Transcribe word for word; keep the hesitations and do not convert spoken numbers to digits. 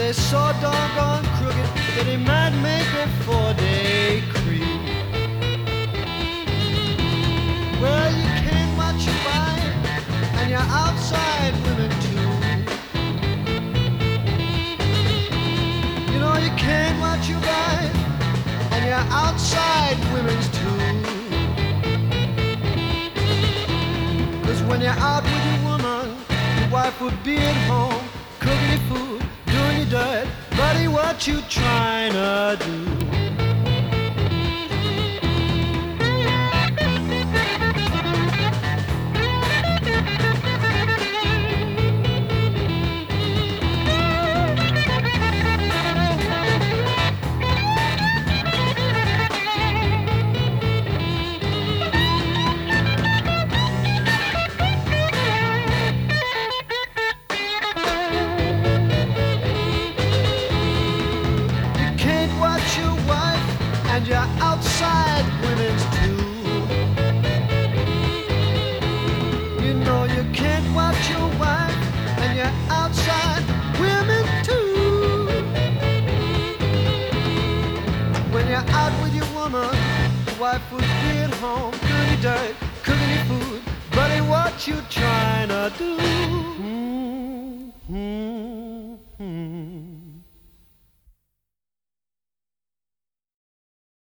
is so doggone crooked that he might make a four-day creep. Well, you can't watch your wife and your outside women too. You know you can't watch your wife and your outside women's too. 'Cause when you're out with your woman, your wife would be at home cooking your food, doing your dirt. Buddy, what you trying to do? And your outside women's too. You know you can't watch your wife and your outside women too. When you're out with your woman, your wife would be at home doing your dirt, cooking your food. Buddy, what you trying to do? Mm.